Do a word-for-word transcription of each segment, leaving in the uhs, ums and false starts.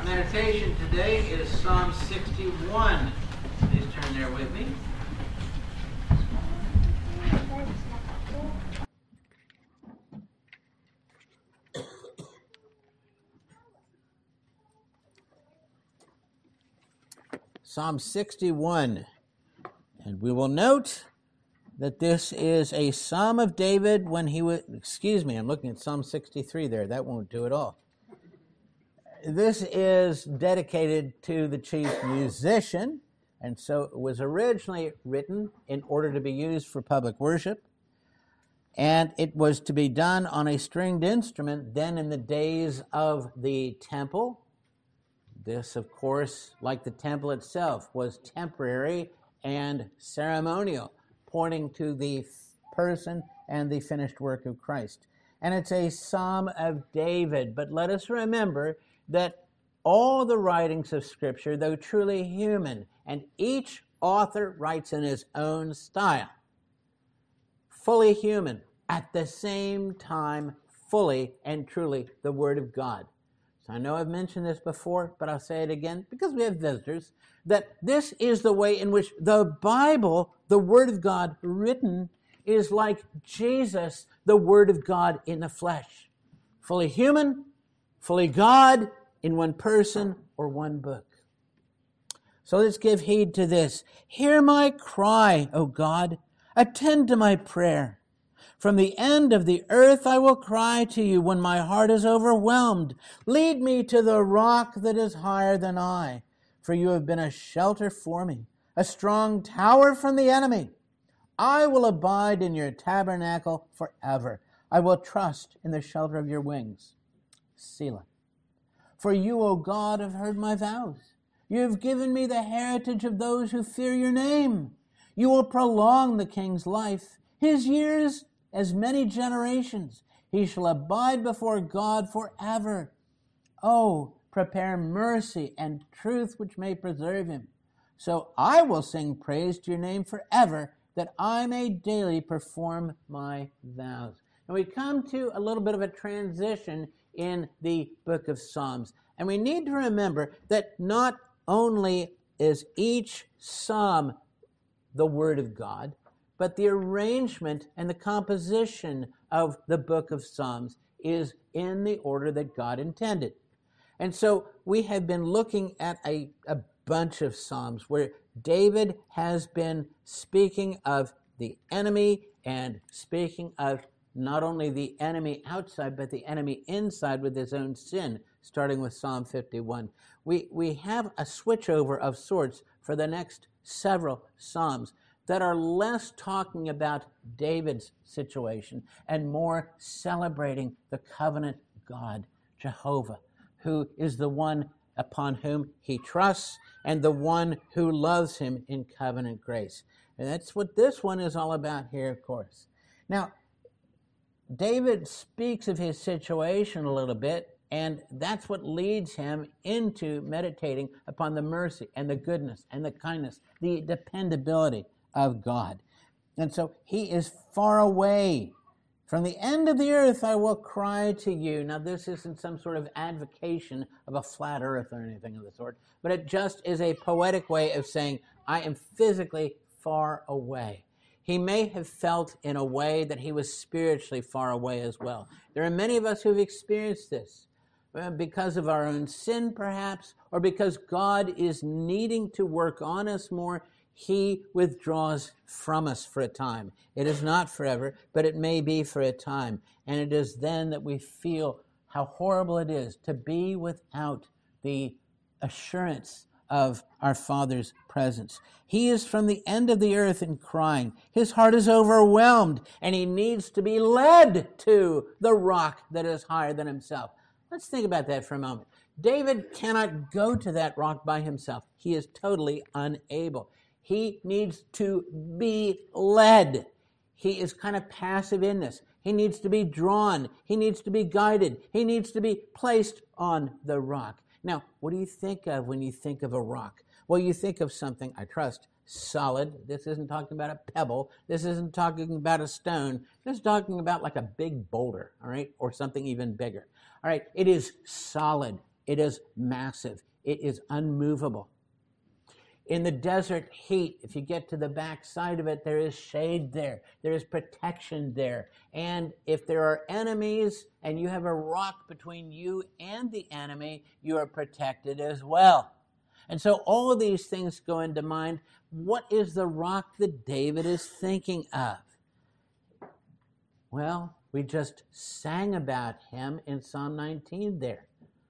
meditation today is Psalm sixty-one. Please turn there with me. Psalm sixty-one. And we will note that this is a Psalm of David when he was, excuse me, I'm looking at Psalm sixty-three there. That won't do it all. This is dedicated to the chief musician, and so it was originally written in order to be used for public worship, and it was to be done on a stringed instrument then in the days of the temple. This, of course, like the temple itself, was temporary and ceremonial, pointing to the person and the finished work of Christ. And it's a Psalm of David, but let us remember that all the writings of Scripture, though truly human, and each author writes in his own style, fully human, at the same time, fully and truly the Word of God. So I know I've mentioned this before, but I'll say it again because we have visitors, that this is the way in which the Bible, the Word of God written, is like Jesus, the Word of God in the flesh. Fully human, fully God, in one person or one book. So let's give heed to this. Hear my cry, O God. Attend to my prayer. From the end of the earth I will cry to you when my heart is overwhelmed. Lead me to the rock that is higher than I, for you have been a shelter for me, a strong tower from the enemy. I will abide in your tabernacle forever. I will trust in the shelter of your wings. Selah. For you, O God, have heard my vows. You have given me the heritage of those who fear your name. You will prolong the king's life, his years as many generations. He shall abide before God forever. Oh, prepare mercy and truth which may preserve him. So I will sing praise to your name forever, that I may daily perform my vows. And we come to a little bit of a transition in the book of Psalms. And we need to remember that not only is each psalm the Word of God, but the arrangement and the composition of the book of Psalms is in the order that God intended. And so we have been looking at a, a bunch of Psalms where David has been speaking of the enemy and speaking of not only the enemy outside, but the enemy inside with his own sin, starting with Psalm fifty-one. We, we have a switchover of sorts for the next several Psalms that are less talking about David's situation and more celebrating the covenant God, Jehovah, who is the one upon whom he trusts and the one who loves him in covenant grace. And that's what this one is all about here, of course. Now, David speaks of his situation a little bit, and that's what leads him into meditating upon the mercy and the goodness and the kindness, the dependability of God. And so he is far away. From the end of the earth I will cry to you. Now this isn't some sort of advocation of a flat earth or anything of the sort, but it just is a poetic way of saying, I am physically far away. He may have felt in a way that he was spiritually far away as well. There are many of us who've experienced this because of our own sin, perhaps, or because God is needing to work on us more. He withdraws from us for a time. It is not forever, but it may be for a time. And it is then that we feel how horrible it is to be without the assurance of our Father's presence. He is from the end of the earth and crying. His heart is overwhelmed, and he needs to be led to the rock that is higher than himself. Let's think about that for a moment. David cannot go to that rock by himself. He is totally unable. He needs to be led. He is kind of passive in this. He needs to be drawn. He needs to be guided. He needs to be placed on the rock. Now, what do you think of when you think of a rock? Well, you think of something, I trust, solid. This isn't talking about a pebble. This isn't talking about a stone. This is talking about like a big boulder, all right, or something even bigger. All right, it is solid. It is massive. It is unmovable. In the desert heat, if you get to the back side of it, there is shade there. There is protection there. And if there are enemies and you have a rock between you and the enemy, you are protected as well. And so all of these things go into mind. What is the rock that David is thinking of? Well, we just sang about him in Psalm nineteen there.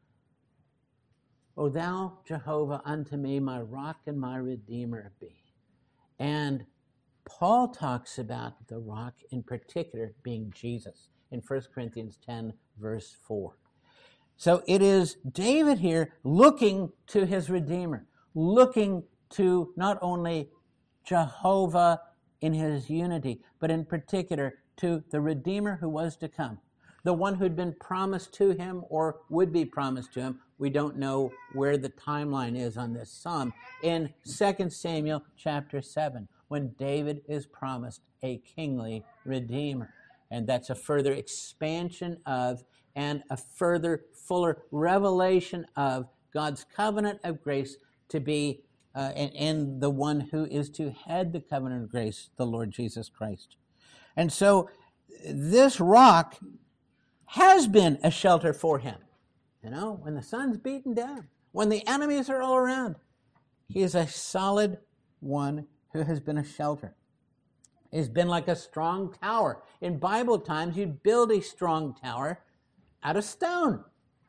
O thou, Jehovah, unto me my rock and my redeemer be. And Paul talks about the rock in particular being Jesus in First Corinthians ten, verse four. So it is David here looking to his Redeemer, looking to not only Jehovah in his unity, but in particular to the Redeemer who was to come, the one who'd been promised to him or would be promised to him. We don't know where the timeline is on this psalm. In Second Samuel chapter seven, when David is promised a kingly Redeemer. And that's a further expansion of and a further fuller revelation of God's covenant of grace to be uh, and, and the one who is to head the covenant of grace, the Lord Jesus Christ. And so this rock has been a shelter for him. You know, when the sun's beaten down, when the enemies are all around, he is a solid one who has been a shelter. He's been like a strong tower. In Bible times, you'd build a strong tower out of stone.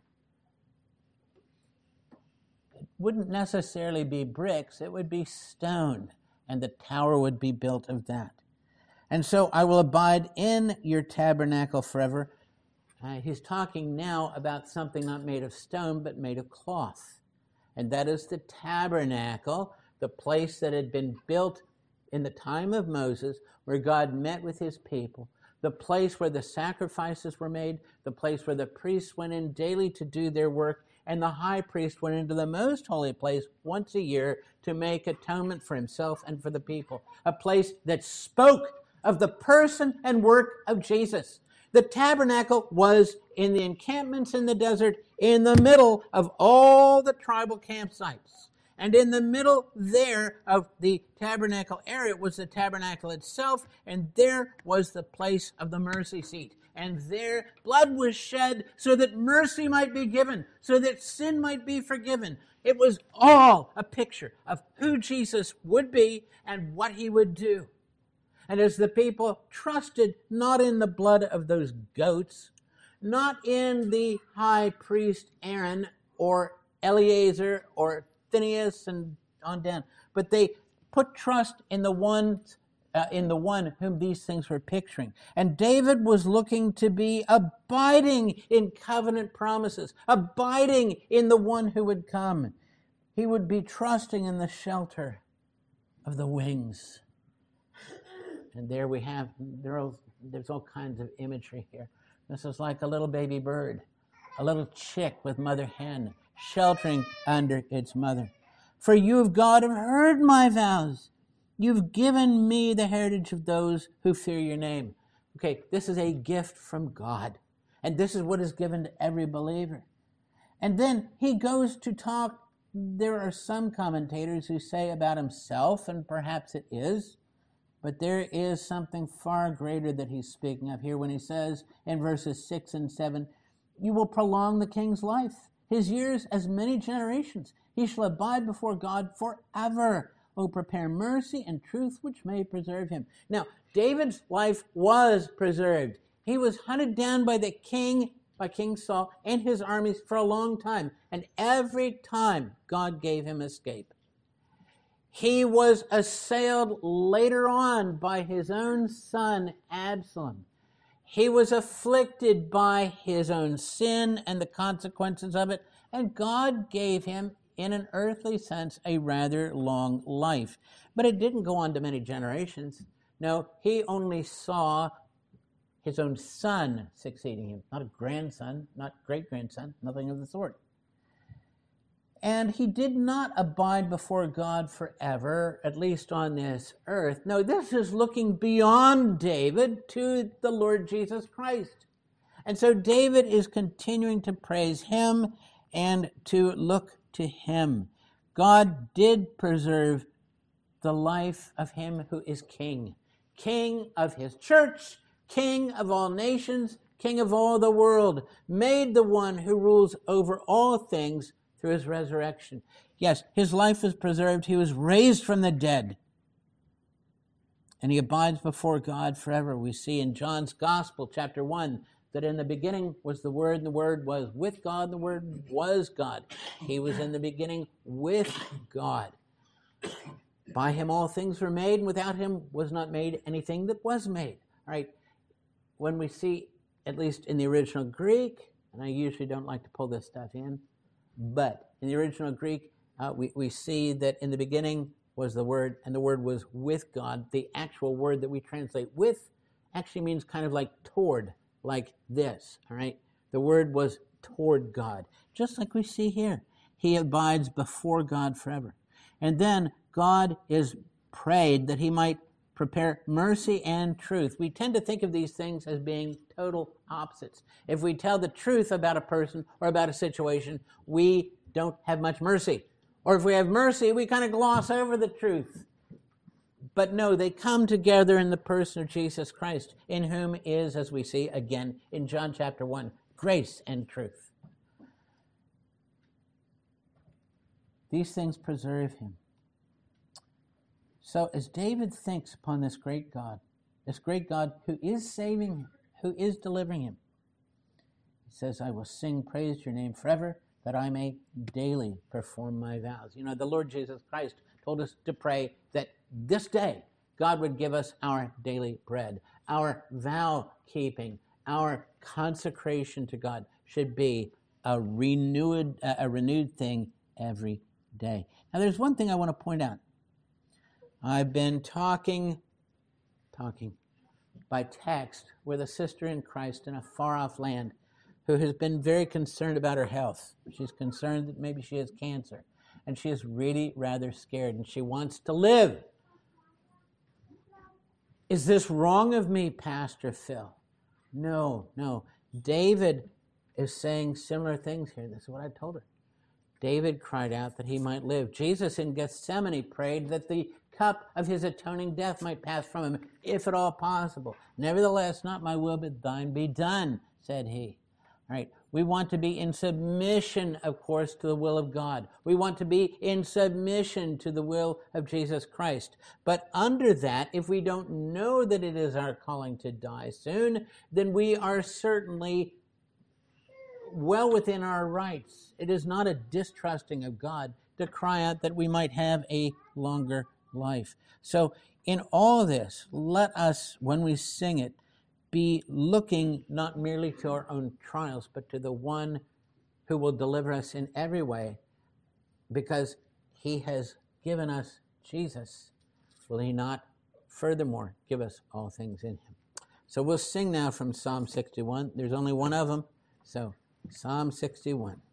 It wouldn't necessarily be bricks, it would be stone, and the tower would be built of that. And so I will abide in your tabernacle forever. Uh, he's talking now about something not made of stone, but made of cloth. And that is the tabernacle, the place that had been built in the time of Moses, where God met with his people, the place where the sacrifices were made, the place where the priests went in daily to do their work, and the high priest went into the most holy place once a year to make atonement for himself and for the people, a place that spoke of the person and work of Jesus. The tabernacle was in the encampments in the desert, in the middle of all the tribal campsites. And in the middle there of the tabernacle area was the tabernacle itself, and there was the place of the mercy seat. And there blood was shed so that mercy might be given, so that sin might be forgiven. It was all a picture of who Jesus would be and what he would do. And as the people trusted not in the blood of those goats, not in the high priest Aaron or Eleazar or Phineas and on down, but they put trust in the one, uh, in the one whom these things were picturing. And David was looking to be abiding in covenant promises, abiding in the one who would come. He would be trusting in the shelter of the wings. And there we have, there are, there's all kinds of imagery here. This is like a little baby bird, a little chick with mother hen, sheltering under its mother. For you, God, have heard my vows. You've given me the heritage of those who fear your name. Okay, this is a gift from God. And this is what is given to every believer. And then he goes to talk, there are some commentators who say about himself, and perhaps it is, but there is something far greater that he's speaking of here when he says in verses six and seven, you will prolong the king's life, his years as many generations. He shall abide before God forever. Oh, prepare mercy and truth which may preserve him. Now, David's life was preserved. He was hunted down by the king, by King Saul and his armies for a long time. And every time God gave him escape. He was assailed later on by his own son, Absalom. He was afflicted by his own sin and the consequences of it, and God gave him, in an earthly sense, a rather long life. But it didn't go on to many generations. No, he only saw his own son succeeding him, not a grandson, not great-grandson, nothing of the sort. And he did not abide before God forever, at least on this earth. No, this is looking beyond David to the Lord Jesus Christ. And so David is continuing to praise him and to look to him. God did preserve the life of him who is king, king of his church, king of all nations, king of all the world, made the one who rules over all things through his resurrection. Yes, his life was preserved. He was raised from the dead, and he abides before God forever. We see in John's Gospel, chapter one, that in the beginning was the Word, and the Word was with God, and the Word was God. He was in the beginning with God. By him all things were made, and without him was not made anything that was made. All right. When we see, at least in the original Greek, and I usually don't like to pull this stuff in, but in the original Greek, uh, we, we see that in the beginning was the Word, and the Word was with God. The actual word that we translate with actually means kind of like toward, like this, all right? The Word was toward God, just like we see here. He abides before God forever. And then God is prayed that he might prepare mercy and truth. We tend to think of these things as being total opposites. If we tell the truth about a person or about a situation, we don't have much mercy. Or if we have mercy, we kind of gloss over the truth. But no, they come together in the person of Jesus Christ, in whom is, as we see again in John chapter one, grace and truth. These things preserve him. So as David thinks upon this great God, this great God who is saving him, who is delivering him, he says, I will sing praise to your name forever, that I may daily perform my vows. You know, the Lord Jesus Christ told us to pray that this day God would give us our daily bread. Our vow keeping, our consecration to God should be a renewed, a renewed thing every day. Now, there's one thing I want to point out. I've been talking, talking by text with a sister in Christ in a far-off land who has been very concerned about her health. She's concerned that maybe she has cancer, and she is really rather scared, and she wants to live. Is this wrong of me, Pastor Phil? No, no. David is saying similar things here. This is what I told her. David cried out that he might live. Jesus in Gethsemane prayed that the cup of his atoning death might pass from him, if at all possible. Nevertheless, not my will, but thine be done, said he. All right. We want to be in submission, of course, to the will of God. We want to be in submission to the will of Jesus Christ. But under that, if we don't know that it is our calling to die soon, then we are certainly well within our rights. It is not a distrusting of God to cry out that we might have a longer life. So in all this, let us, when we sing it, be looking not merely to our own trials, but to the one who will deliver us in every way, because he has given us Jesus. Will he not furthermore give us all things in him? So we'll sing now from Psalm sixty-one. There's only one of them. So Psalm sixty-one.